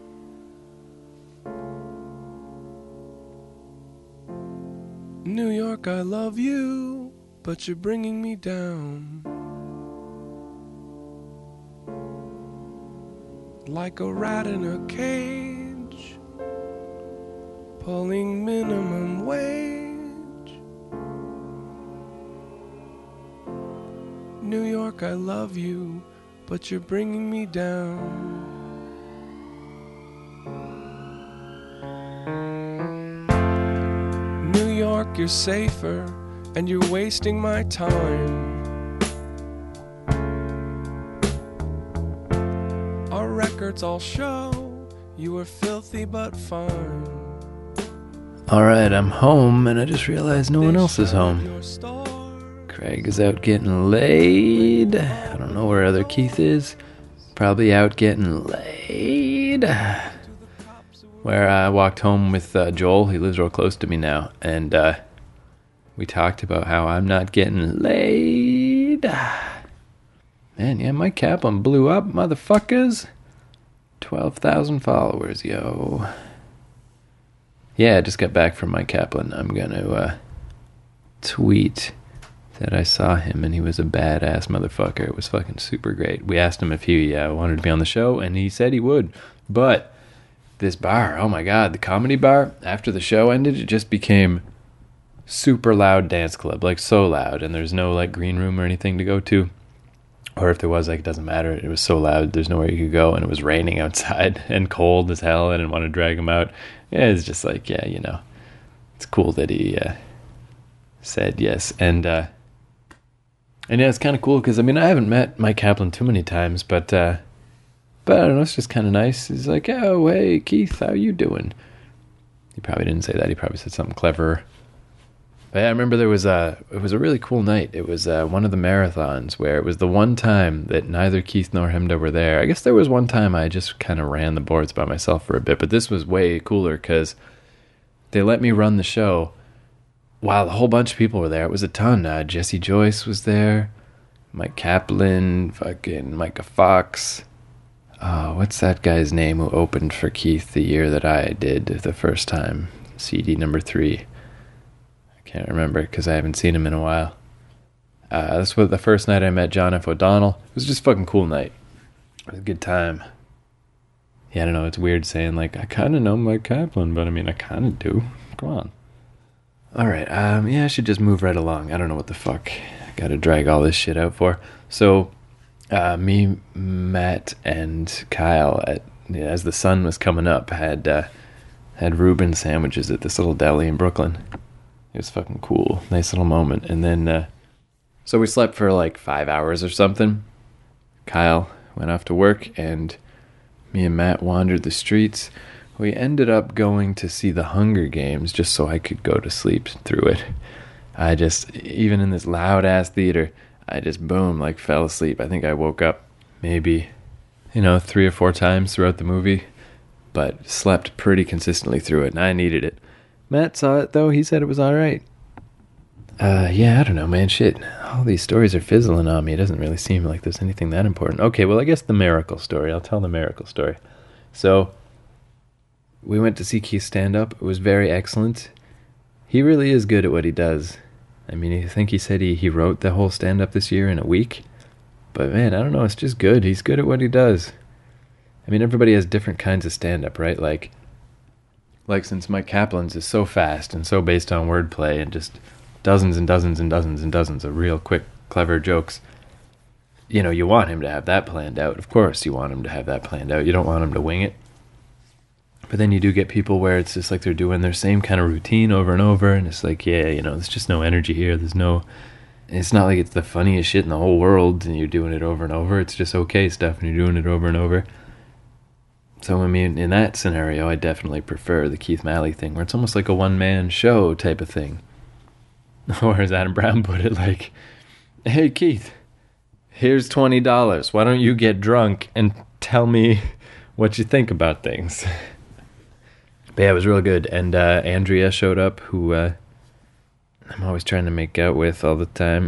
New York, I love you, but you're bringing me down. Like a rat in a cage, pulling minimum wage. New York, I love you, but you're bringing me down. New York, you're safer, and you're wasting my time. Our records all show you were filthy but fine. Alright, I'm home, and I just realized no one else is home. Craig is out getting laid. I don't know where other Keith is. Probably out getting laid. Where I walked home with uh, Joel. He lives real close to me now. And uh, we talked about how I'm not getting laid. Man, yeah, Mike Kaplan blew up, motherfuckers. twelve thousand followers, yo. Yeah, I just got back from Mike Kaplan. I'm gonna uh, tweet that I saw him and he was a badass motherfucker. It was fucking super great. We asked him if he uh, wanted to be on the show, and he said he would. But this bar, oh my god, the comedy bar, after the show ended, it just became super loud dance club. Like, so loud. And there's no, like, green room or anything to go to. Or if there was, like, it doesn't matter. It was so loud, there's nowhere you could go. And it was raining outside and cold as hell. I didn't want to drag him out. Yeah, it's just like, yeah, you know. It's cool that he uh, said yes. And, uh, and yeah, it's kind of cool because, I mean, I haven't met Mike Kaplan too many times, but, uh, but I don't know, it's just kind of nice. He's like, oh, hey, Keith, how you doing? He probably didn't say that. He probably said something clever. But yeah, I remember there was a, it was a really cool night. It was uh, one of the marathons where it was the one time that neither Keith nor Hemda were there. I guess there was one time I just kind of ran the boards by myself for a bit, but this was way cooler because they let me run the show while a whole bunch of people were there. It was a ton. Uh, Jesse Joyce was there, Mike Kaplan, fucking Micah Fox. Uh, what's that guy's name who opened for Keith the year that I did the first time? C D number three. Can't remember because I haven't seen him in a while. Uh, this was the first night I met John F. O'Donnell. It was just a fucking cool night. It was a good time. Yeah, I don't know. It's weird saying, like, I kind of know Mike Kaplan, but I mean, I kind of do. Come on. All right. Um, yeah, I should just move right along. I don't know what the fuck I got to drag all this shit out for. So, uh, me, Matt, and Kyle, at, as the sun was coming up, had uh, had Reuben sandwiches at this little deli in Brooklyn. It was fucking cool. Nice little moment. And then, uh, so we slept for like five hours or something. Kyle went off to work, and me and Matt wandered the streets. We ended up going to see the Hunger Games just so I could go to sleep through it. I just, even in this loud-ass theater, I just, boom, like fell asleep. I think I woke up maybe, you know, three or four times throughout the movie, but slept pretty consistently through it, and I needed it. Matt saw it, though. He said it was all right. Uh, yeah, I don't know, man. Shit. All these stories are fizzling on me. It doesn't really seem like there's anything that important. Okay, well, I guess the miracle story. I'll tell the miracle story. So, we went to see Keith stand up. It was very excellent. He really is good at what he does. I mean, I think he said he, he wrote the whole stand-up this year in a week. But, man, I don't know. It's just good. He's good at what he does. I mean, everybody has different kinds of stand-up, right? Like, Like, since Mike Kaplan's is so fast and so based on wordplay and just dozens and dozens and dozens and dozens of real quick, clever jokes, you know, you want him to have that planned out. Of course you want him to have that planned out. You don't want him to wing it. But then you do get people where it's just like they're doing their same kind of routine over and over, and it's like, yeah, you know, there's just no energy here. There's no, it's not like it's the funniest shit in the whole world and you're doing it over and over. It's just okay stuff and you're doing it over and over. So, I mean, in that scenario, I definitely prefer the Keith Malley thing, where it's almost like a one-man show type of thing. Or as Adam Brown put it, like, hey, Keith, here's twenty dollars. Why don't you get drunk and tell me what you think about things? But yeah, it was real good. And uh, Andrea showed up, who uh, I'm always trying to make out with all the time.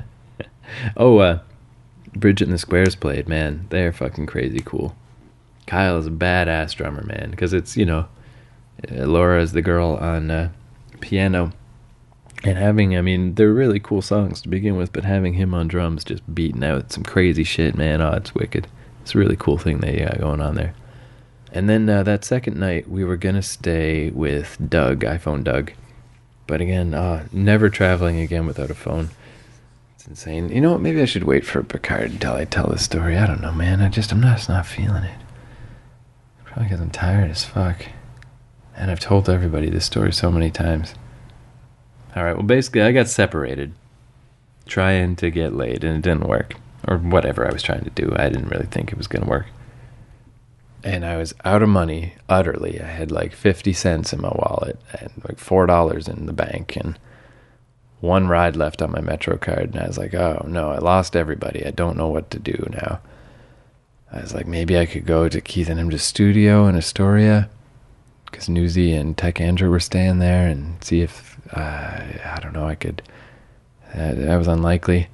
oh, uh, Bridget and the Squares played, man. They're fucking crazy cool. Kyle is a badass drummer, man, because it's, you know, uh, Laura is the girl on uh, piano. And having, I mean, they're really cool songs to begin with, but having him on drums just beating out some crazy shit, man, oh, it's wicked. It's a really cool thing they got going on there. And then uh, that second night, we were going to stay with Doug, iPhone Doug. But again, uh, never traveling again without a phone. It's insane. You know what? Maybe I should wait for Picard until I tell this story. I don't know, man. I just, I'm not, just not feeling it. Probably because I'm tired as fuck. And I've told everybody this story so many times. Alright, well, basically, I got separated. Trying to get laid, and it didn't work. Or whatever I was trying to do. I didn't really think it was going to work. And I was out of money, utterly. I had like fifty cents in my wallet and like four dollars in the bank and one ride left on my Metro card. And I was like, oh no, I lost everybody. I don't know what to do now. I was like, maybe I could go to Keith and Im's studio in Astoria, because Newsy and Tech Andrew were staying there, and see if, uh, I don't know, I could, uh, that was unlikely.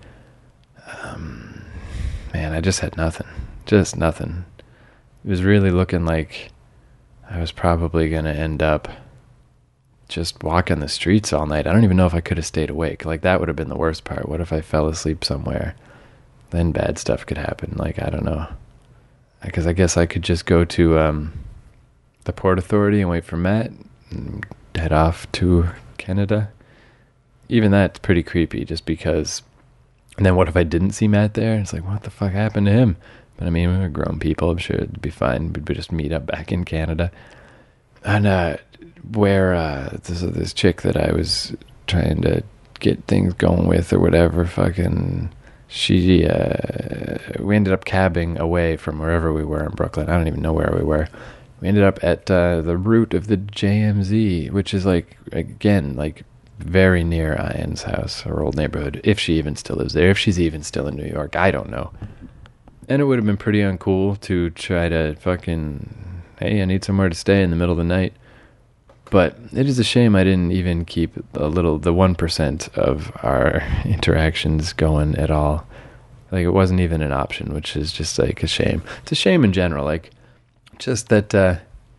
Um, man, I just had nothing. Just nothing. It was really looking like I was probably going to end up just walking the streets all night. I don't even know if I could have stayed awake. Like, that would have been the worst part. What if I fell asleep somewhere? Then bad stuff could happen. Like, I don't know. Because I guess I could just go to um, the Port Authority and wait for Matt and head off to Canada. Even that's pretty creepy, just because... And then what if I didn't see Matt there? It's like, what the fuck happened to him? But I mean, we were grown people. I'm sure it'd be fine. We'd just meet up back in Canada. And uh, where uh, this, this chick that I was trying to get things going with or whatever, fucking, she, uh, we ended up cabbing away from wherever we were in Brooklyn. I don't even know where we were. We ended up at uh, the root of the J M Z, which is like, again, like very near Ian's house, her old neighborhood, if she even still lives there, if she's even still in New York. I don't know. And it would have been pretty uncool to try to fucking, hey, I need somewhere to stay in the middle of the night. But it is a shame I didn't even keep a little, the one percent of our interactions going at all. Like, it wasn't even an option, which is just like a shame. It's a shame in general. Like, just that, uh,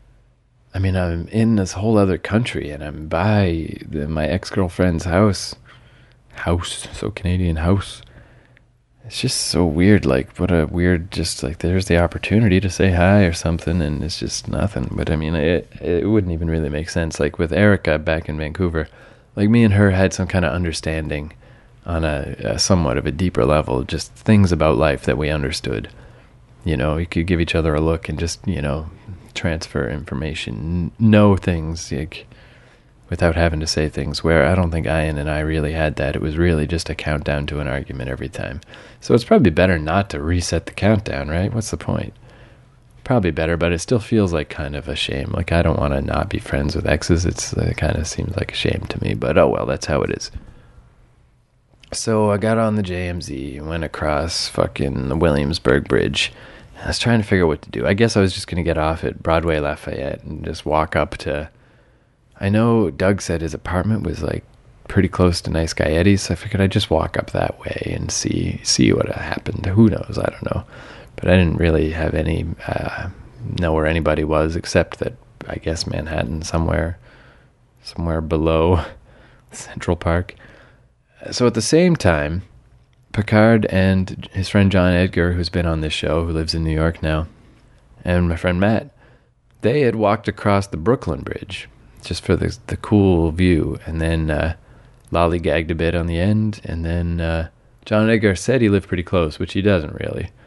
I mean, I'm in this whole other country and I'm by the, my ex-girlfriend's house. House, so Canadian house. It's just so weird, like, what a weird, just, like, there's the opportunity to say hi or something, and it's just nothing. But, I mean, it it wouldn't even really make sense. Like, with Erica back in Vancouver, like, me and her had some kind of understanding on a, a somewhat of a deeper level, just things about life that we understood. You know, we could give each other a look and just, you know, transfer information, know things, like, without having to say things, where I don't think Ian and I really had that. It was really just a countdown to an argument every time. So it's probably better not to reset the countdown, right? What's the point? Probably better, but it still feels like kind of a shame. Like, I don't want to not be friends with exes. It's, it kind of seems like a shame to me, but oh well, that's how it is. So I got on the J M Z and went across fucking the Williamsburg Bridge. I was trying to figure out what to do. I guess I was just going to get off at Broadway Lafayette and just walk up to... I know Doug said his apartment was like pretty close to Nice Guy Eddie's, so I figured I'd just walk up that way and see see what happened. Who knows? I don't know. But I didn't really have any, uh, know where anybody was, except that I guess Manhattan, somewhere, somewhere below Central Park. So at the same time, Picard and his friend John Edgar, who's been on this show, who lives in New York now, and my friend Matt, they had walked across the Brooklyn Bridge, just for the the cool view, and then uh, lollygagged a bit on the end, and then uh, John Edgar said he lived pretty close, which he doesn't really.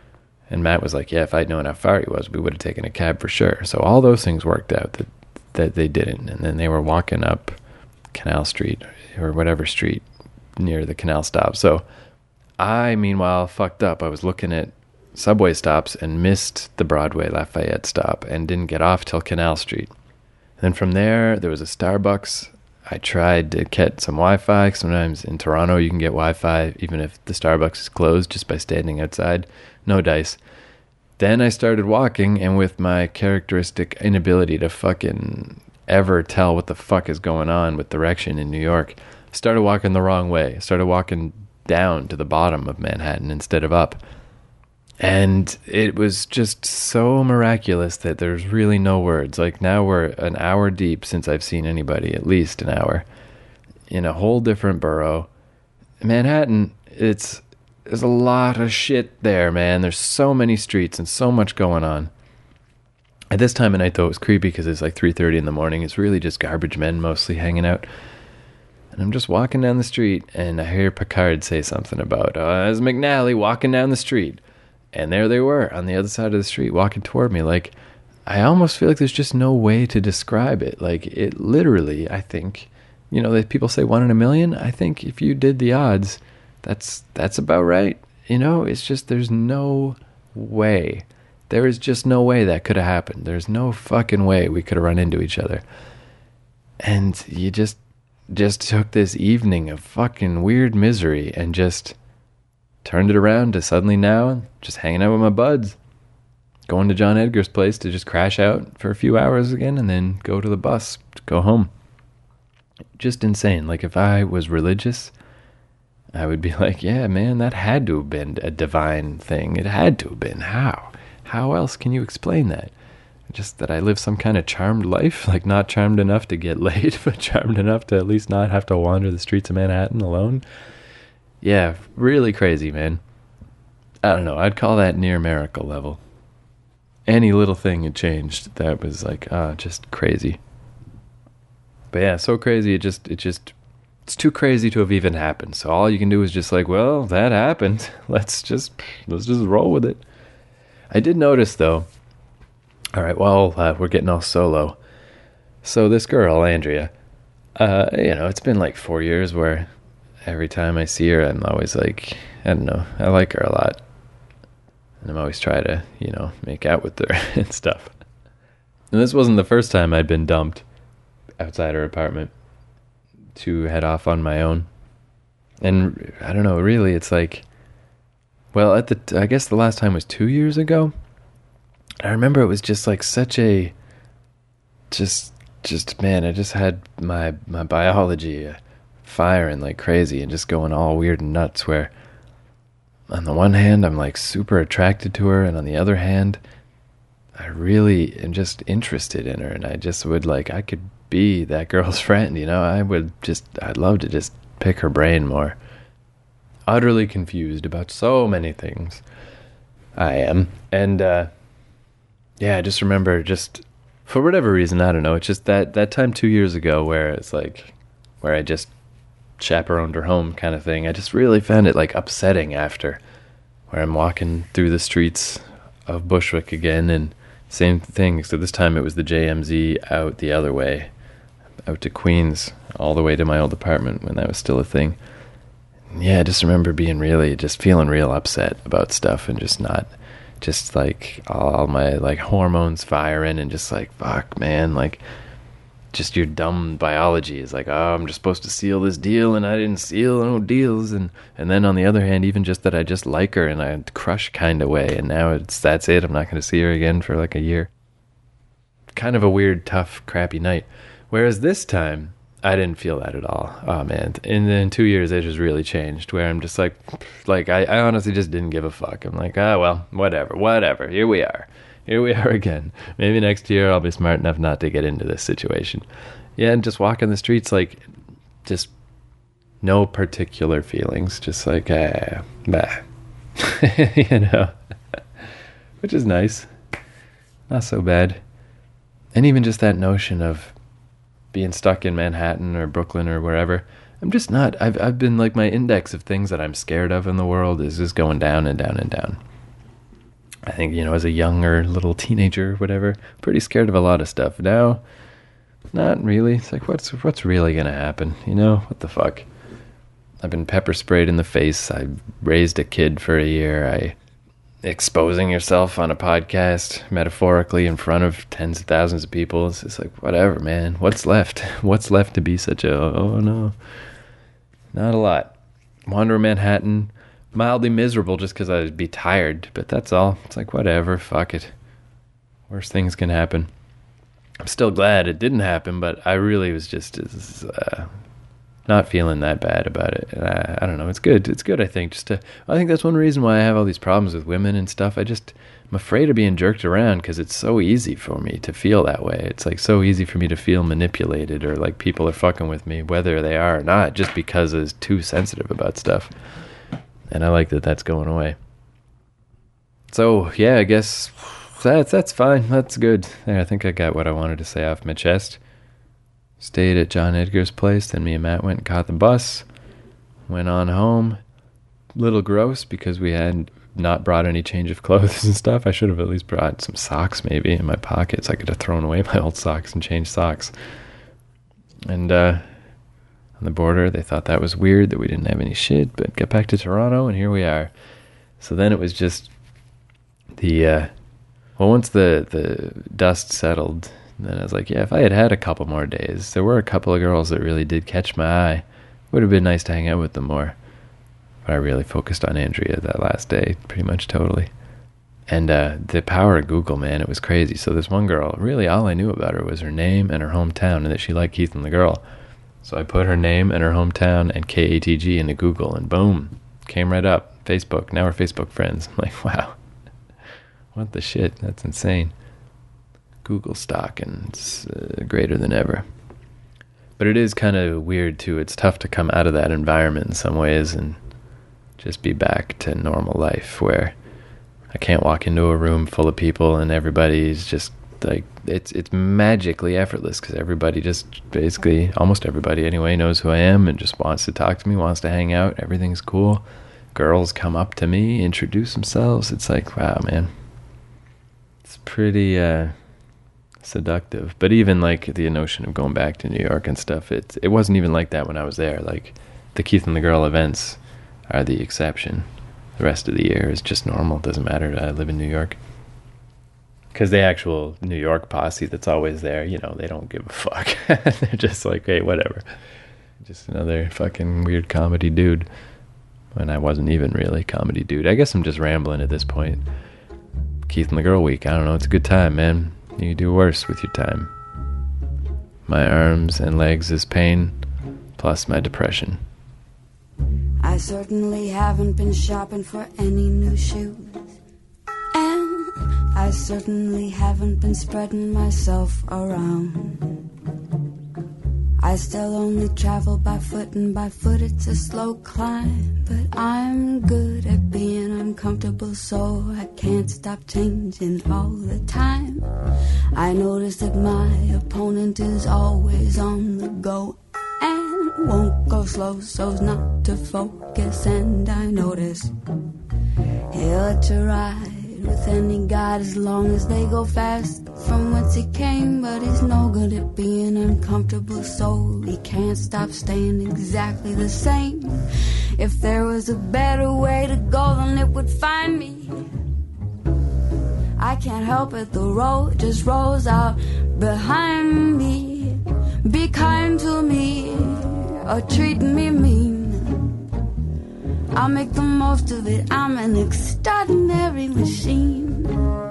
And Matt was like, yeah, if I'd known how far he was, we would have taken a cab for sure. So all those things worked out that, that they didn't. And then they were walking up Canal Street or whatever street near the canal stop. So I, meanwhile, fucked up. I was looking at subway stops and missed the Broadway Lafayette stop and didn't get off till Canal Street. And then from there, there was a Starbucks. I tried to get some Wi-Fi. Sometimes in Toronto you can get Wi-Fi even if the Starbucks is closed just by standing outside. No dice. Then I started walking, and with my characteristic inability to fucking ever tell what the fuck is going on with direction in New York, started walking the wrong way. Started walking down to the bottom of Manhattan instead of up. And it was just so miraculous that there's really no words. Like, now we're an hour deep since I've seen anybody, at least an hour, in a whole different borough. Manhattan, it's there's a lot of shit there, man. There's so many streets and so much going on. At this time of night, though, it was creepy because it's like three thirty in the morning. It's really just garbage men mostly hanging out. And I'm just walking down the street, and I hear Picard say something about, uh, as McNally walking down the street. And there they were on the other side of the street walking toward me. Like, I almost feel like there's just no way to describe it. Like, it literally, I think, you know, that people say one in a million. I think if you did the odds, that's that's about right. You know, it's just there's no way. There is just no way that could have happened. There's no fucking way we could have run into each other. And you just just took this evening of fucking weird misery and just turned it around to suddenly now just hanging out with my buds, going to John Edgar's place to just crash out for a few hours again and then go to the bus to go home. Just insane. Like, if I was religious, I would be like, yeah, man, that had to have been a divine thing. It had to have been. How? How else can you explain that? Just that I live some kind of charmed life? Like, not charmed enough to get laid, but charmed enough to at least not have to wander the streets of Manhattan alone? Yeah, really crazy, man. I don't know, I'd call that near miracle level. Any little thing had changed that was like, ah, uh, just crazy. But yeah, so crazy, it just, it just, it's too crazy to have even happened. So all you can do is just like, well, that happened. Let's just, let's just roll with it. I did notice, though, all right, well, uh, we're getting all solo. So this girl, Andrea, uh, you know, it's been like four years where every time I see her, I'm always like, I don't know, I like her a lot. And I'm always trying to, you know, make out with her and stuff. And this wasn't the first time I'd been dumped outside her apartment to head off on my own. And I don't know, really, it's like, well, at the, t- I guess the last time was two years ago. I remember it was just like such a, just, just, man, I just had my, my biology uh, firing like crazy and just going all weird and nuts, where on the one hand I'm like super attracted to her, and on the other hand I really am just interested in her, and I just would like, I could be that girl's friend, you know. I would just, I'd love to just pick her brain more. Utterly confused about so many things. I am. And uh yeah, I just remember, just for whatever reason, I don't know, it's just that that time two years ago where it's like, where I just chaperoned her home kind of thing. I just really found it like upsetting after, where I'm walking through the streets of Bushwick again, and same thing, so this time it was the J M Z out the other way, out to Queens, all the way to my old apartment when that was still a thing. And yeah, I just remember being really, just feeling real upset about stuff, and just not, just like all my like hormones firing, and just like, fuck, man, like, just your dumb biology is like, oh, I'm just supposed to seal this deal, and I didn't seal no deals. And and then on the other hand, even just that I just like her and I crush kind of way, and now it's, that's it, I'm not going to see her again for like a year. Kind of a weird, tough, crappy night. Whereas this time, I didn't feel that at all. Oh man, in, in two years it just really changed, where I'm just like, like I, I honestly just didn't give a fuck. I'm like, ah, well, whatever, whatever, here we are. Here we are again. Maybe next year I'll be smart enough not to get into this situation. Yeah, and just walking the streets, like, just no particular feelings. Just like, ah, bah. You know? Which is nice. Not so bad. And even just that notion of being stuck in Manhattan or Brooklyn or wherever, I'm just not, I've I've been like, my index of things that I'm scared of in the world is just going down and down and down. I think, you know, as a younger little teenager, whatever, pretty scared of a lot of stuff. Now, not really. It's like, what's what's really gonna happen? You know, what the fuck? I've been pepper sprayed in the face. I raised a kid for a year. I exposing yourself on a podcast, metaphorically, in front of tens of thousands of people. It's just like, whatever, man. What's left? What's left to be such a, oh no. Not a lot. Wander Manhattan, mildly miserable just because I'd be tired, but that's all. It's like, whatever, fuck it. Worst things can happen. I'm still glad it didn't happen, but I really was just uh, not feeling that bad about it. I, I don't know. It's good. It's good, I think. Just to, I think that's one reason why I have all these problems with women and stuff. I just, I'm afraid of being jerked around because it's so easy for me to feel that way. It's like so easy for me to feel manipulated or like people are fucking with me, whether they are or not, just because I was too sensitive about stuff. And I like that that's going away. So, yeah, I guess that's, that's fine. That's good. There, I think I got what I wanted to say off my chest. Stayed at John Edgar's place. Then me and Matt went and caught the bus. Went on home. Little gross because we had not brought any change of clothes and stuff. I should have at least brought some socks maybe in my pockets. I could have thrown away my old socks and changed socks. And, uh... on the border, they thought that was weird that we didn't have any shit, but got back to Toronto, and here we are. So then it was just the, uh, well, once the, the dust settled, then I was like, yeah, if I had had a couple more days, there were a couple of girls that really did catch my eye. It would have been nice to hang out with them more. But I really focused on Andrea that last day, pretty much totally. And uh, the power of Google, man, it was crazy. So this one girl, really all I knew about her was her name and her hometown, and that she liked Keith and the Girl. So I put her name and her hometown and K A T G into Google, and boom, came right up. Facebook. Now we're Facebook friends. I'm like, wow. What the shit? That's insane. Google stock, and it's uh, greater than ever. But it is kind of weird, too. It's tough to come out of that environment in some ways and just be back to normal life where I can't walk into a room full of people and everybody's just like, it's it's magically effortless because everybody just basically, almost everybody anyway, knows who I am and just wants to talk to me, wants to hang out. Everything's cool. Girls come up to me, introduce themselves. It's like, wow, man. It's pretty uh, seductive. But even like the notion of going back to New York and stuff, it, it wasn't even like that when I was there. Like the Keith and the Girl events are the exception. The rest of the year is just normal. It doesn't matter. I live in New York. Because the actual New York posse that's always there, you know, they don't give a fuck. They're just like, hey, whatever. Just another fucking weird comedy dude. And I wasn't even really a comedy dude. I guess I'm just rambling at this point. Keith and the Girl week. I don't know. It's a good time, man. You can do worse with your time. My arms and legs is pain, plus my depression. I certainly haven't been shopping for any new shoes. And I certainly haven't been spreading myself around. I still only travel by foot, and by foot it's a slow climb. But I'm good at being uncomfortable, so I can't stop changing all the time. I notice that my opponent is always on the go and won't go slow so's not to focus. And I notice he'll let you ride with any guide as long as they go fast from whence he came. But he's no good at being uncomfortable, so he can't stop staying exactly the same. If there was a better way to go, then it would find me. I can't help it, the road just rolls out behind me. Be kind to me or treat me mean, I'll make the most of it. I'm an extraordinary machine.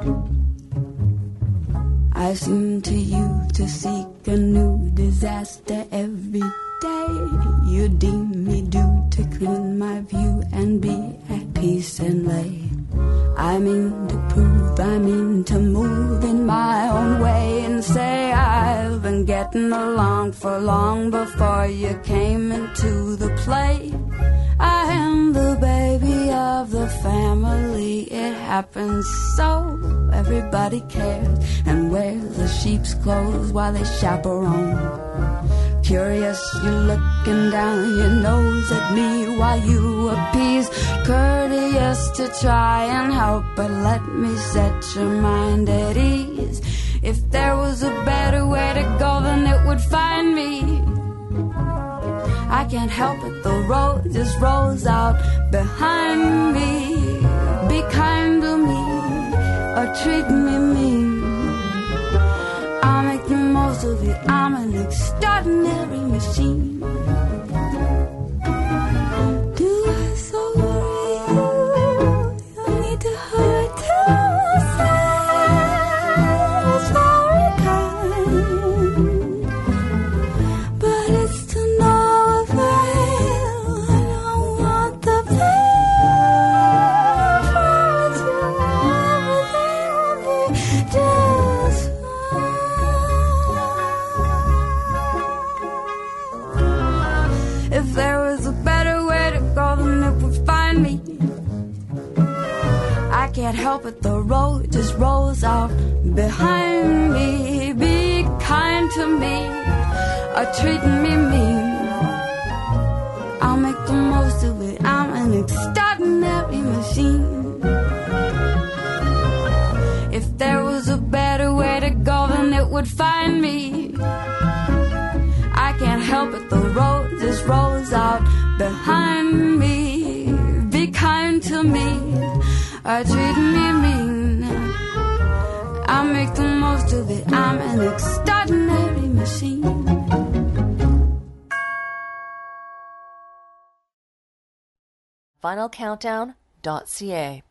I seem to you to seek a new disaster every day. You deem me due to clean my view and be at peace and lay. I mean to prove, I mean to move in my own way and say I've been getting along for long before you came into the play. I am the baby of the family. It happens so everybody cares and wears the sheep's clothes while they chaperone. Curious, you're looking down your nose at me while you appease courteous to try and help, but let me set your mind at ease. If there was a better way to go, then it would find me. I can't help it, the road just rolls out behind me. Be kind to me, or treat me mean. I'll make the most of it, I'm an extraordinary machine. Do I so worry you? You need to hurt to say very kind, but it's to no avail. I don't want the pain, for it's everything will be just fine. If there was a better way to go, then it would find me. I can't help it, the road just rolls out behind me. Be kind to me, or treat me mean. I'll make the most of it, I'm an extraordinary machine. If there was a better way to go, then it would find me. I can't help it, the road just rolls out behind me. Be kind to me, or treat me mean. I'll make the most of it, I'm an extraordinary machine. final countdown dot c a